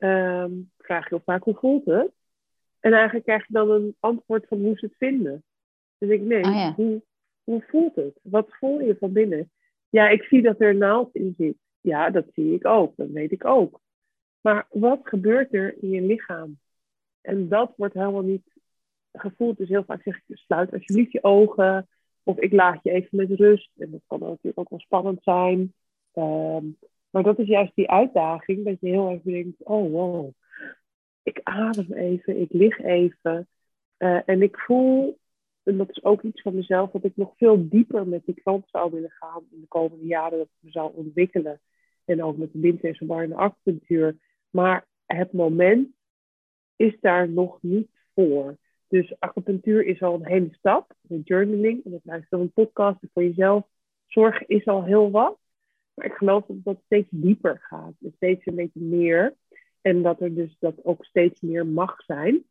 [SPEAKER 2] vraag je heel vaak hoe voelt het? En eigenlijk krijg je dan een antwoord van hoe ze het vinden. Dus ik denk, hoe voelt het? Wat voel je van binnen? Ja, ik zie dat er een naald in zit. Ja, dat zie ik ook. Dat weet ik ook. Maar wat gebeurt er in je lichaam? En dat wordt helemaal niet gevoeld. Dus heel vaak zeg ik, sluit alsjeblieft je ogen. Of ik laat je even met rust. En dat kan natuurlijk ook wel spannend zijn. Maar dat is juist die uitdaging. Dat je heel even denkt, oh wow. Ik adem even, ik lig even. En ik voel, en dat is ook iets van mezelf, dat ik nog veel dieper met die klant zou willen gaan in de komende jaren. Dat ik me zou ontwikkelen. En ook met de windwezenbar en de acupunctuur. Maar het moment is daar nog niet voor. Dus acupunctuur is al een hele stap. De journaling en het luisteren van een podcast voor jezelf. Zorg is al heel wat. Maar ik geloof dat dat steeds dieper gaat. Dus steeds een beetje meer. En dat er dus dat ook steeds meer mag zijn.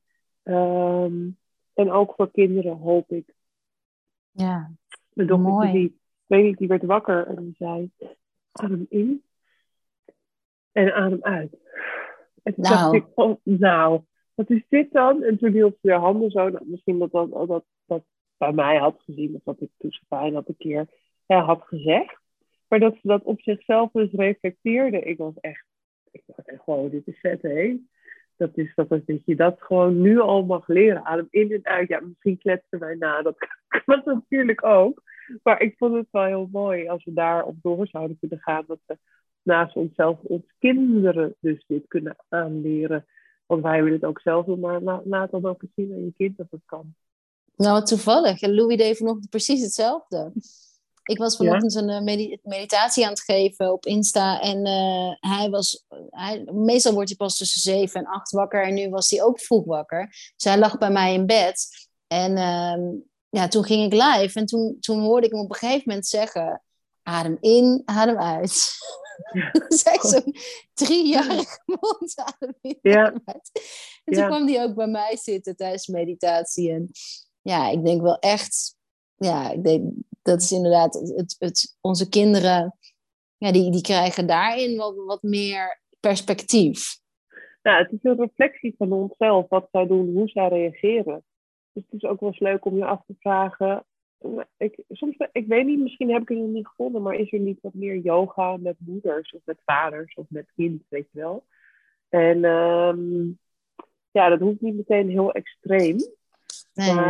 [SPEAKER 2] En ook voor kinderen hoop ik.
[SPEAKER 1] Ja,
[SPEAKER 2] mijn dochter die werd wakker en die zei, adem in en adem uit. En toen dacht ik, wat is dit dan? En toen hield ze haar handen zo. Nou, misschien dat bij mij had gezien. Of dat ik toen ze fijn had een keer had gezegd. Maar dat ze dat op zichzelf dus reflecteerde. Ik dacht echt gewoon, dit is vet, hè? Dat je dat gewoon nu al mag leren. Adem in en uit. Ja, misschien kletsen wij na. Dat kan natuurlijk ook. Maar ik vond het wel heel mooi als we daarop door zouden kunnen gaan. Dat we naast onszelf ons kinderen dus dit kunnen aanleren. Want wij willen het ook zelf doen, maar laat dan ook eens zien aan je kind dat het kan.
[SPEAKER 1] Nou, toevallig. Louis deed vanochtend precies hetzelfde. Ik was vanochtend een meditatie aan het geven op Insta. En meestal wordt hij pas tussen 7 en 8 wakker. En nu was hij ook vroeg wakker. Dus hij lag bij mij in bed. En toen ging ik live. En toen hoorde ik hem op een gegeven moment zeggen, adem in, adem uit. Dat is echt zo'n 3-jarige mond. Adem in, adem uit. En toen kwam hij ook bij mij zitten tijdens meditatie. En ja, ik denk wel echt... Ja, ik denk, dat is inderdaad... onze kinderen, die krijgen daarin wat meer perspectief.
[SPEAKER 2] Nou, het is een reflectie van onszelf. Wat zij doen, hoe zij reageren. Dus het is ook wel eens leuk om je af te vragen... Ik weet niet, misschien heb ik het nog niet gevonden... maar is er niet wat meer yoga met moeders of met vaders of met kind, weet je wel? En dat hoeft niet meteen heel extreem. Nee. Maar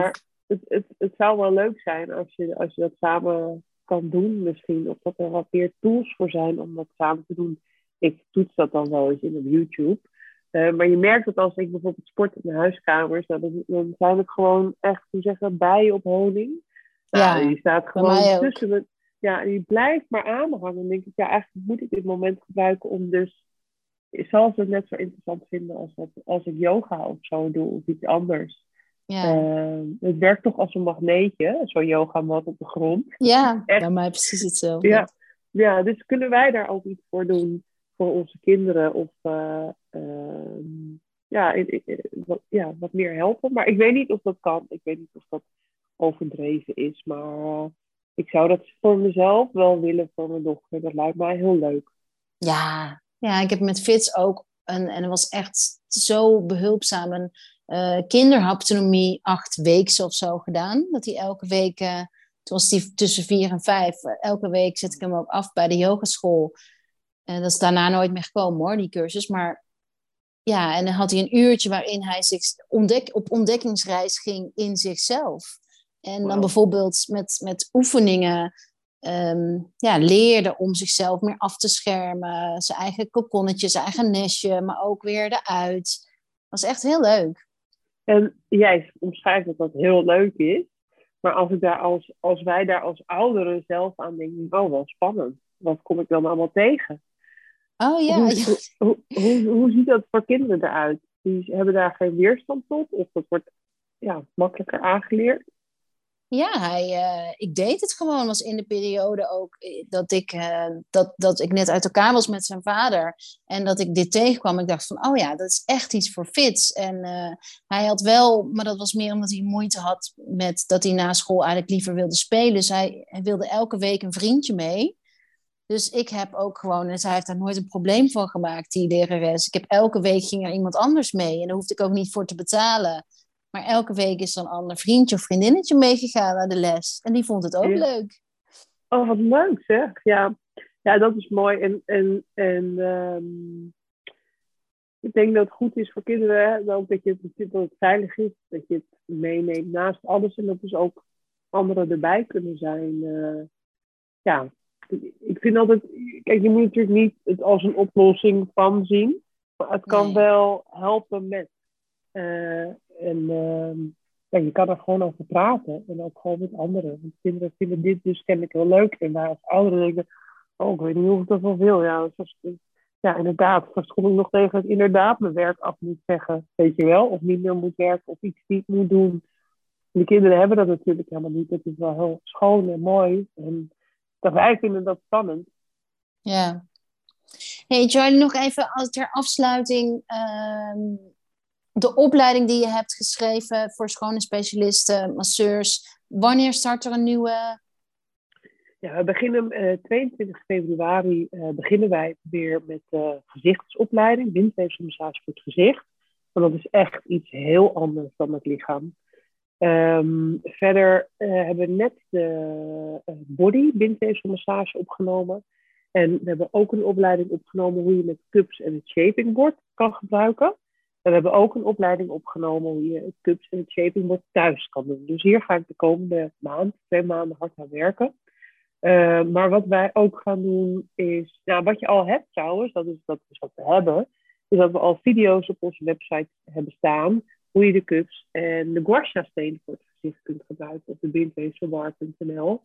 [SPEAKER 2] het zou wel leuk zijn als je dat samen kan doen misschien. Of dat er wat meer tools voor zijn om dat samen te doen. Ik toets dat dan wel eens op YouTube. Maar je merkt dat als ik bijvoorbeeld sport in de huiskamers, dan zijn het gewoon echt, hoe zeggen, bijen op honing. Nou,
[SPEAKER 1] Ja,
[SPEAKER 2] die staat
[SPEAKER 1] bij
[SPEAKER 2] gewoon
[SPEAKER 1] mij ook.
[SPEAKER 2] tussen het. Ja, die blijft maar aanhangen. Dan denk ik, ja, eigenlijk moet ik dit moment gebruiken om dus. Zal ze het net zo interessant vinden als ik yoga of zo doe of iets anders.
[SPEAKER 1] Ja,
[SPEAKER 2] Het werkt toch als een magneetje, zo'n yogamat op de grond.
[SPEAKER 1] ja, bij
[SPEAKER 2] Echt,
[SPEAKER 1] mij precies hetzelfde.
[SPEAKER 2] ja. Ja, dus kunnen wij daar ook iets voor doen voor onze kinderen of ja, wat meer helpen. Maar ik weet niet of dat kan. Ik weet niet of dat overdreven is. Maar ik zou dat voor mezelf wel willen voor mijn dochter. Dat lijkt mij heel leuk.
[SPEAKER 1] Ja, ja, ik heb met Fitz ook, en dat was echt zo behulpzaam, een kinderhaptonomie 8 weken of zo gedaan. Dat hij elke week, toen was hij tussen 4 en 5, elke week zet ik hem ook af bij de yogaschool. En dat is daarna nooit meer gekomen hoor, die cursus. Maar ja, en dan had hij een uurtje waarin hij zich op ontdekkingsreis ging in zichzelf. En dan
[SPEAKER 2] Wauw.
[SPEAKER 1] bijvoorbeeld met oefeningen ja, leerde om zichzelf meer af te schermen. Zijn eigen kokonnetje, zijn eigen nestje, maar ook weer eruit. Dat was echt heel leuk.
[SPEAKER 2] En jij omschrijft dat dat heel leuk is. Maar als wij daar als ouderen zelf aan denken, oh, wel spannend. Wat kom ik dan allemaal tegen?
[SPEAKER 1] Oh ja, ja.
[SPEAKER 2] Hoe ziet dat voor kinderen eruit? Die hebben daar geen weerstand tot? Of dat wordt makkelijker aangeleerd?
[SPEAKER 1] Ja, ik deed het gewoon. Was in de periode ook dat ik net uit elkaar was met zijn vader. En dat ik dit tegenkwam. Ik dacht van, oh ja, dat is echt iets voor Fitz. En hij had wel, maar dat was meer omdat hij moeite had met dat hij na school eigenlijk liever wilde spelen. Dus hij wilde elke week een vriendje mee. Dus ik heb ook gewoon, en zij heeft daar nooit een probleem van gemaakt, die lerares. Ik heb elke week ging er iemand anders mee. En daar hoefde ik ook niet voor te betalen. Maar elke week is er een ander vriendje of vriendinnetje meegegaan naar de les. En die vond het ook
[SPEAKER 2] Ja.
[SPEAKER 1] leuk.
[SPEAKER 2] Oh, wat leuk zeg. Ja, ja, dat is mooi. Ik denk dat het goed is voor kinderen, hè, dat het veilig is, dat je het meeneemt naast alles. En dat dus ook anderen erbij kunnen zijn. Ja, ik vind altijd, kijk, je moet natuurlijk niet het als een oplossing van zien. Maar het kan
[SPEAKER 1] Nee.
[SPEAKER 2] wel helpen met. Ja, je kan er gewoon over praten. En ook gewoon met anderen. Want kinderen vinden dit dus kennelijk heel leuk. En wij als ouderen denken, oh, ik weet niet of ik dat wel wil. Ja, inderdaad. Straks kom ik nog tegen dat ik inderdaad mijn werk af moet zeggen. Weet je wel? Of niet meer moet werken. Of iets niet moet doen. De kinderen hebben dat natuurlijk helemaal niet. Dat is wel heel schoon en mooi. En wij vinden dat spannend.
[SPEAKER 1] Ja. Hey Charlie, nog even ter afsluiting. De opleiding die je hebt geschreven voor schone specialisten, masseurs. Wanneer start er een nieuwe?
[SPEAKER 2] Ja, we beginnen 22 februari beginnen wij weer met gezichtsopleiding, bindweefselmassage voor het gezicht. Want dat is echt iets heel anders dan het lichaam. Verder hebben we net de body bindweefselmassage opgenomen. En we hebben ook een opleiding opgenomen hoe je met cups en het shapingboard kan gebruiken. En we hebben ook een opleiding opgenomen hoe je het cups en het shapingboard thuis kan doen. Dus hier ga ik de komende 2 maanden hard aan werken. Maar wat wij ook gaan doen is, nou, wat je al hebt trouwens, dat is wat we hebben, is dat we al video's op onze website hebben staan, hoe je de cups en de gua sha steen voor het gezicht kunt gebruiken op de bindweefselbar.nl.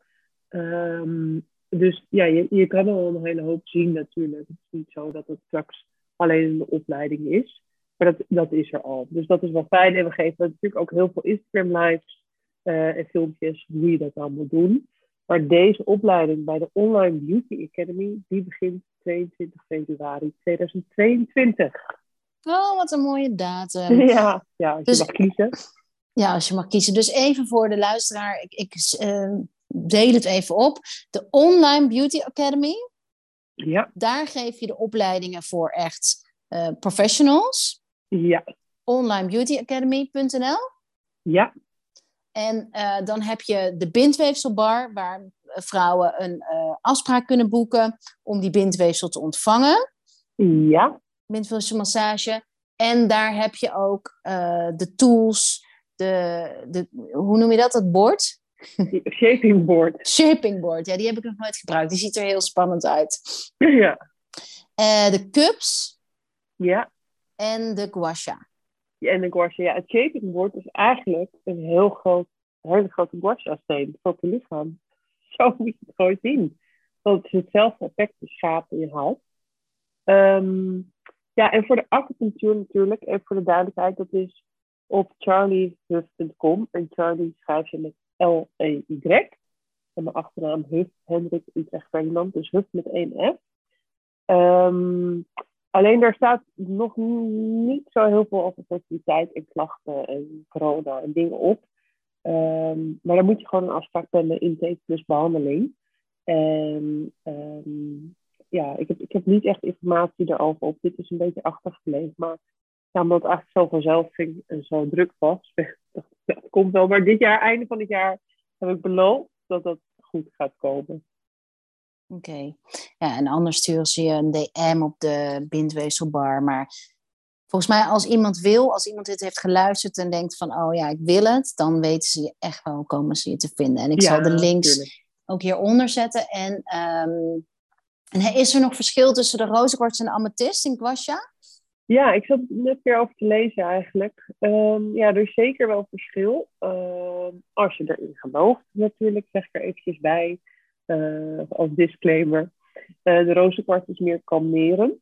[SPEAKER 2] Dus ja, je kan er al een hele hoop zien natuurlijk. Het is niet zo dat het straks alleen in de opleiding is, maar dat is er al. Dus dat is wel fijn en we geven natuurlijk ook heel veel Instagram lives en filmpjes hoe je dat dan moet doen. Maar deze opleiding bij de Online Beauty Academy, die begint 22 februari 2022.
[SPEAKER 1] Oh, wat een mooie datum.
[SPEAKER 2] Ja, als je
[SPEAKER 1] Dus
[SPEAKER 2] mag kiezen.
[SPEAKER 1] ja, als je mag kiezen. Dus even voor de luisteraar, ik deel het even op. De Online Beauty Academy,
[SPEAKER 2] Ja,
[SPEAKER 1] daar geef je de opleidingen voor echt professionals.
[SPEAKER 2] ja,
[SPEAKER 1] Onlinebeautyacademy.nl.
[SPEAKER 2] ja,
[SPEAKER 1] En dan heb je de bindweefselbar, waar vrouwen een afspraak kunnen boeken om die bindweefsel te ontvangen.
[SPEAKER 2] ja,
[SPEAKER 1] Bindweefselmassage. En daar heb je ook de tools, hoe noem je dat, het bord?
[SPEAKER 2] Shaping board.
[SPEAKER 1] Shaping board, ja, die heb ik nog nooit gebruikt. Die ziet er heel spannend uit.
[SPEAKER 2] Ja.
[SPEAKER 1] De cups
[SPEAKER 2] Ja.
[SPEAKER 1] en de gua sha.
[SPEAKER 2] En de gua sha. Ja, het shaping board is eigenlijk een hele grote gua sha steen voor je lichaam. Zo moet je het gewoon zien. Want het is hetzelfde effect, de schaap in je hals. Ja, en voor de acupunctuur natuurlijk, even voor de duidelijkheid, dat is op charliehuff.com. En Charlie schrijf je met L-E-Y. En mijn achternaam Huff, Hendrik Utrecht Ferdinand, dus Huff met 1 F. Alleen daar staat nog niet zo heel veel over fertiliteit en klachten en corona en dingen op. Maar dan moet je gewoon een afspraak plannen, intake plus behandeling. En ja, ik heb niet echt informatie daarover op. Dit is een beetje achtergebleven. Maar ja, omdat het eigenlijk zo vanzelf ging en zo druk was. Dat komt wel. Maar dit jaar, einde van het jaar, heb ik beloofd dat dat goed gaat komen.
[SPEAKER 1] Oké. Ja, en anders sturen ze je een DM op de Bindweefselbar. Maar volgens mij als iemand dit heeft geluisterd en denkt van, oh ja, ik wil het, dan weten ze je echt wel, komen ze je te vinden. En ik zal de links ook hieronder zetten. En is er nog verschil tussen de rozenkwarts en de amethyst in gua sha?
[SPEAKER 2] Ja, ik zat net weer over te lezen eigenlijk. Ja, er is zeker wel verschil. Als je erin gelooft natuurlijk, zeg ik er eventjes bij. Als disclaimer. De rozenkwarts is meer kalmerend.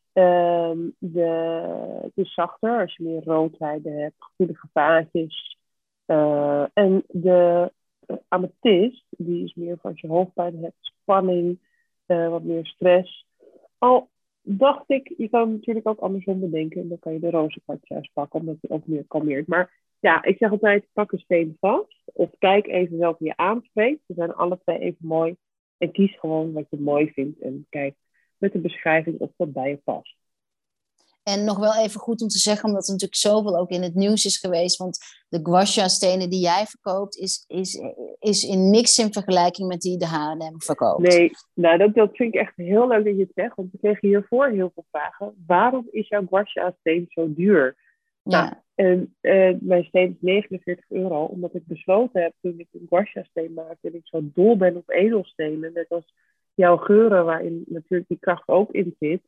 [SPEAKER 2] Het is zachter als je meer roodheiden hebt, gevoelige vaatjes. En de amethyst, die is meer voor als je hoofdpijn hebt, spanning, wat meer stress. Al dacht ik, je kan natuurlijk ook andersom bedenken. En dan kan je de rozenkwarts juist pakken, omdat die ook meer kalmeert. Maar ja, ik zeg altijd, pak een steen vast. Of kijk even welke je aanspreekt. Ze zijn alle twee even mooi. En kies gewoon wat je mooi vindt. En kijk met de beschrijving of dat bij je past.
[SPEAKER 1] En nog wel even goed om te zeggen, omdat er natuurlijk zoveel ook in het nieuws is geweest. Want de gua sha stenen die jij verkoopt, is in niks in vergelijking met die de H&M verkoopt.
[SPEAKER 2] Nee, nou dat vind ik echt heel leuk dat je het zegt. Want we kregen hiervoor heel veel vragen. Waarom is jouw gua sha steen zo duur?
[SPEAKER 1] Ja.
[SPEAKER 2] Nou, mijn steen is 49 euro. Omdat ik besloten heb toen ik een gua sha steen maakte. En ik zo dol ben op edelstenen. Net als jouw geuren, waarin natuurlijk die kracht ook in zit.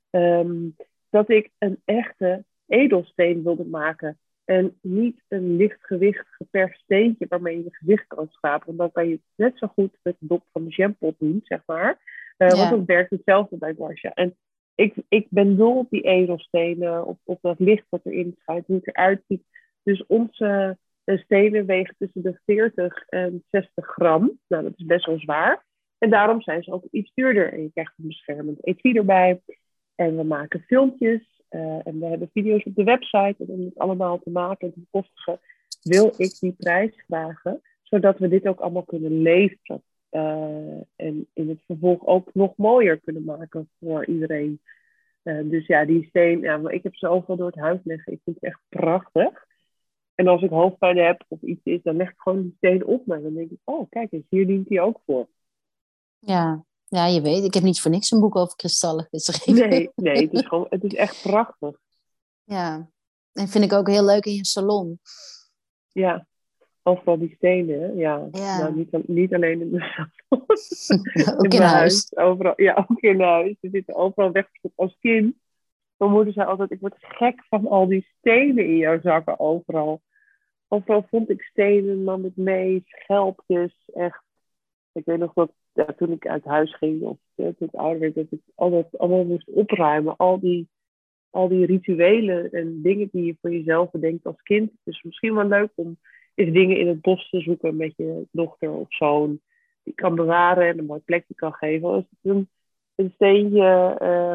[SPEAKER 2] Dat ik een echte edelsteen wilde maken. En niet een lichtgewicht geperst steentje waarmee je gewicht kan schrapen. Want dan kan je het net zo goed met de dop van de jampot doen, zeg maar. Want dat werkt hetzelfde bij gua sha. En ik ben dol op die edelstenen, op dat licht wat erin schijnt, hoe het eruit ziet. Dus onze stenen wegen tussen de 40 en 60 gram. Nou, dat is best wel zwaar. En daarom zijn ze ook iets duurder. En je krijgt een beschermend etui erbij. En we maken filmpjes. En we hebben video's op de website. En om het allemaal te maken en te bekostigen, wil ik die prijs vragen. Zodat we dit ook allemaal kunnen leveren. En in het vervolg ook nog mooier kunnen maken voor iedereen. Dus ja, die steen, ja, ik heb ze overal door het huis liggen. Ik vind het echt prachtig. En als ik hoofdpijn heb of iets is, dan leg ik gewoon die steen op me. En dan denk ik, oh kijk eens, hier dient die ook voor.
[SPEAKER 1] Ja, je weet, ik heb niet voor niks een boek over kristallen geschreven.
[SPEAKER 2] Nee, het is echt prachtig.
[SPEAKER 1] Ja, en vind ik ook heel leuk in je salon.
[SPEAKER 2] Ja, overal die stenen, ja. Nou, niet alleen in de salon.
[SPEAKER 1] Ook in huis.
[SPEAKER 2] Overal, ja, ook in huis. Ze zitten overal weggestopt als kind. Mijn moeder zei altijd, ik word gek van al die stenen in jouw zakken overal. Overal vond ik stenen, nam ik mee, schelpjes, echt. Ik weet nog dat toen ik uit huis ging, of toen ik ouder werd, dat ik allemaal moest opruimen. Al die rituelen en dingen die je voor jezelf bedenkt als kind. Dus misschien wel leuk om eens dingen in het bos te zoeken met je dochter of zoon. Die kan bewaren en een mooi plekje kan geven. Als het een steentje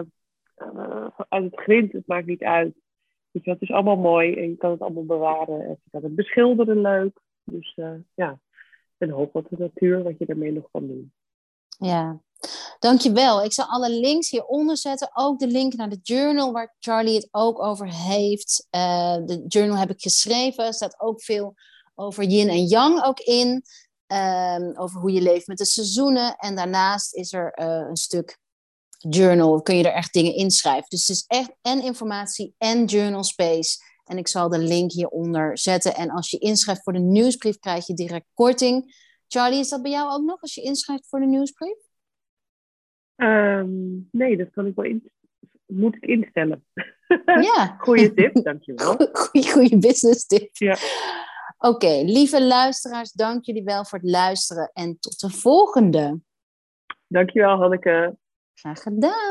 [SPEAKER 2] uit het grind, het maakt niet uit. Dus dat is allemaal mooi en je kan het allemaal bewaren. En je kan het beschilderen leuk. Dus ja, en hoop wat de natuur, wat je daarmee nog kan doen.
[SPEAKER 1] Ja, dankjewel. Ik zal alle links hieronder zetten. Ook de link naar de journal waar Charlie het ook over heeft. De journal heb ik geschreven. Er staat ook veel over yin en yang ook in. Over hoe je leeft met de seizoenen. En daarnaast is er een stuk journal. Kun je er echt dingen inschrijven. Dus het is echt en informatie en journal space. En ik zal de link hieronder zetten. En als je inschrijft voor de nieuwsbrief, krijg je direct korting. Charlie, is dat bij jou ook nog als je inschrijft voor de nieuwsbrief?
[SPEAKER 2] Nee, dat kan ik wel moet ik instellen.
[SPEAKER 1] Ja.
[SPEAKER 2] Goeie tip, dankjewel.
[SPEAKER 1] Goeie business tip.
[SPEAKER 2] Ja.
[SPEAKER 1] Oké, lieve luisteraars, dank jullie wel voor het luisteren. En tot de volgende.
[SPEAKER 2] Dankjewel, Hanneke.
[SPEAKER 1] Graag gedaan.